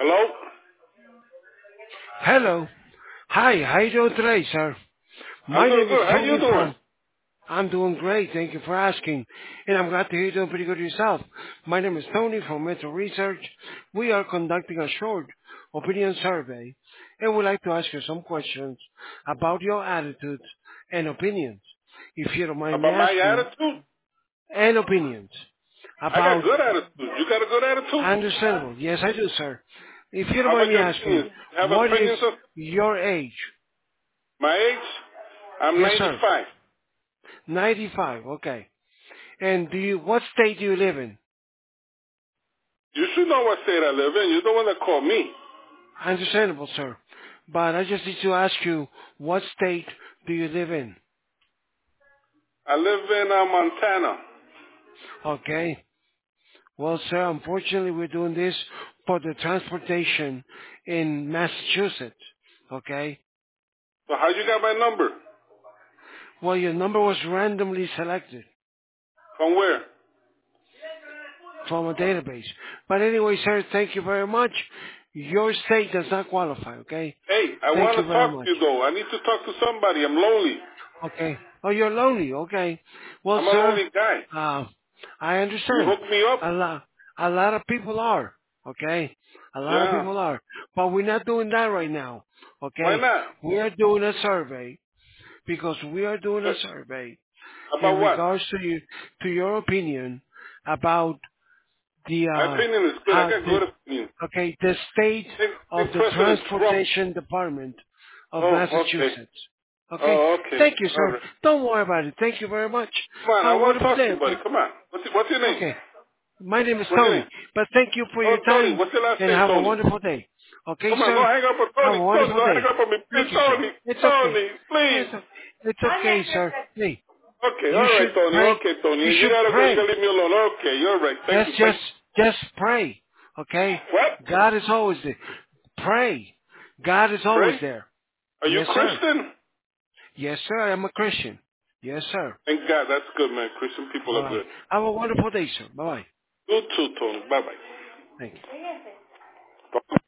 Hello? Hello. Hi, how you doing today, sir? I'm My doing name is good. How you Tony doing? from... I'm doing great, thank you for asking. And I'm glad to hear you're doing pretty good yourself. My name is Tony from Metro Research. We are conducting a short opinion survey, and we'd like to ask you some questions about your attitudes and opinions. If you don't mind me About my asking, attitude? and opinions I got about... good attitude. You got a good attitude? Understandable. Yes, I do, sir. If you don't How mind about me your asking, opinions? You have what is opinions of your age? my age? I'm Yes, sir. 95. 95, okay. And what state do you live in? You should know what state I live in. You're the one that called me. Understandable, sir. But I just need to ask you, what state do you live in? I live in Montana. Okay. Well, sir, unfortunately we're doing this for the transportation in Massachusetts. Okay. So how you got my number? Well, your number was randomly selected From where? from a database. But anyway, sir, thank you very much. Your state does not qualify, okay? Hey, I Thank want you to very talk to much. you though. I need to talk to somebody. I'm lonely. Okay. Oh, you're lonely. Okay. Well, I'm a sir, lonely guy. uh, I You understand. hook me up? A lot of people are. Okay. A lot of Yeah. people are. But we're not doing that right now. Why Okay. not? We are doing a survey because we are doing a survey in About what? regards to your opinion about the, My opinion is good. I how got the, good opinion. okay, the state of Think the President Trump. Transportation Department of Oh, okay. Massachusetts. Okay? Oh, okay. Thank you, All sir. right. Don't worry about it. Thank you very much. Come on, Have I a want to wonderful talk day, to you, buddy. okay? Come on. What's your name? Okay. My name is What's your Tony, name? but thank you for Oh, your Tony. time What's your last and name, have a Tony? wonderful day. Okay, Come on, sir? don't hang up on Have Tony. a Tony, wonderful don't hang day. up on me. Please, Thank you, sir. Tony. It's okay. Tony, please. It's okay, sir. Hey, Okay, you all right, should Tony. pray. Okay, Tony. You You should gotta go. You pray. gotta leave me alone. Okay, you're right. Thank Just, you. Bye. just, just pray. Okay? What? God is always there. Pray. God is always Pray? there. Are you Yes, sir. Christian? Yes, sir. I am a Christian. Yes, sir. Thank God. That's good, man. Christian people All are right. good. Have a wonderful day, sir. Bye-bye. You too, Tony. Thank you. Bye-bye.